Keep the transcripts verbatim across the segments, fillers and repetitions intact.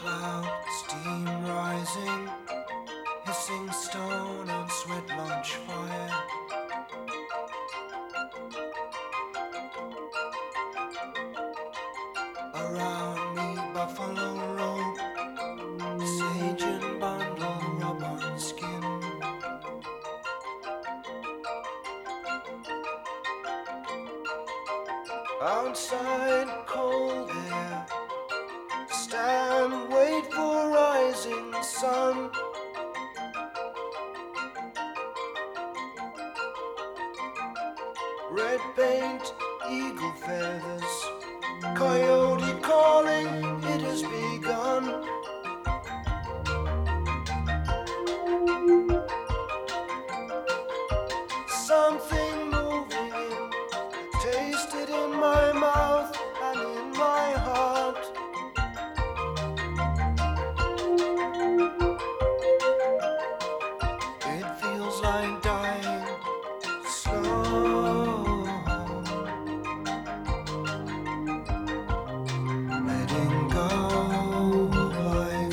cloud, steam rising, hissing stone on sweat launch fire. Around me, buffalo robe, sage and bundle, rubber skin. Outside, cold air, stand, wait for rising sun. Red paint, eagle feathers, coyote calling, it has begun. Something moving in, taste it in my mouth and in my heart. It feels like dying slow, letting go of life.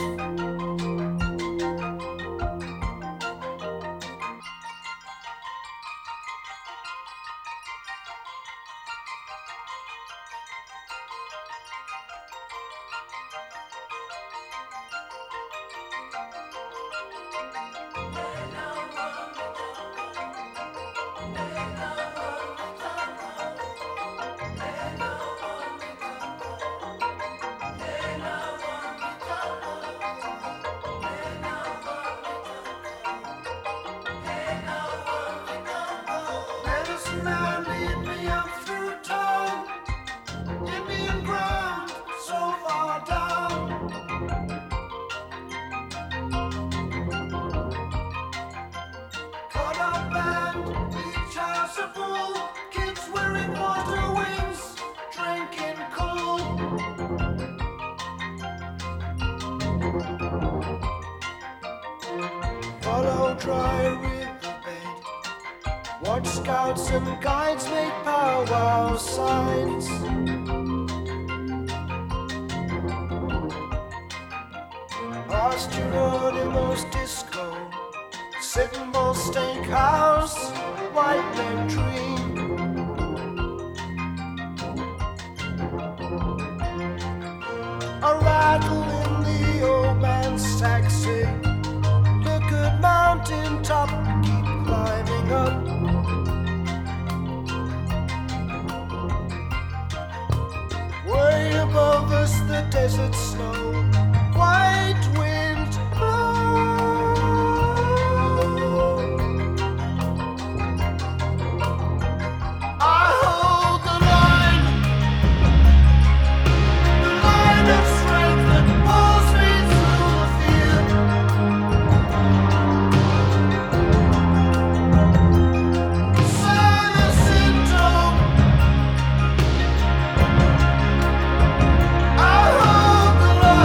Medicine man, lead me up through town, Indian ground, so far down. Caught up band, each house a pool, kids wearing water wings, drinking cool. Follow dry riverbed, watch scouts and guides make powwow signs. Past Geronimo's disco, Sitting Bull Steakhouse, White Men Dream. A rattle in the old man's taxi. Look at mountain top, keep climbing up. Way above us the desert snow, white wind blow. I hold the line, the line of strength that pulls me through the field. Silence syndrome. I hold the line.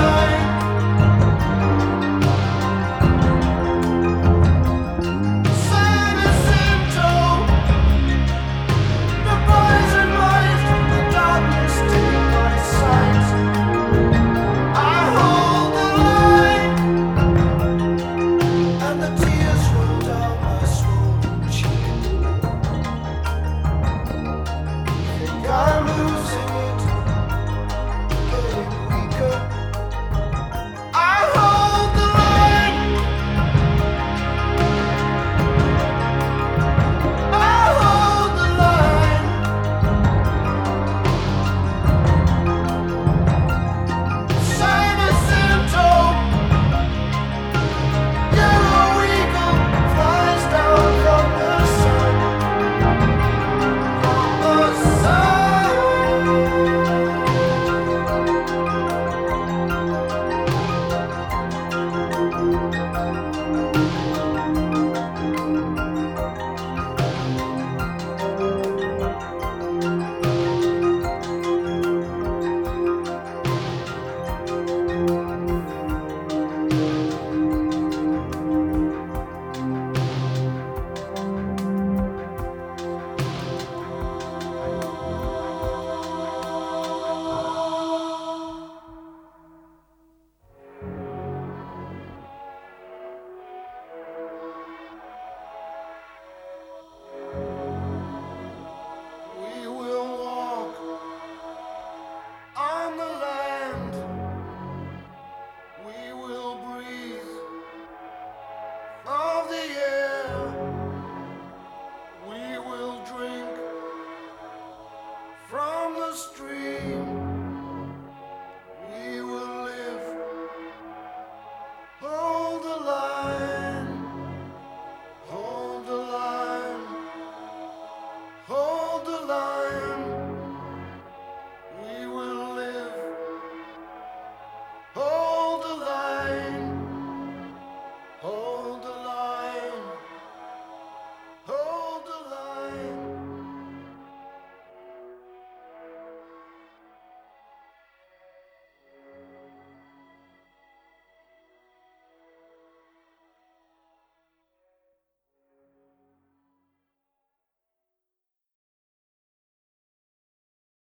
stream. We will live. Hold the line. Hold the line. Hold the line.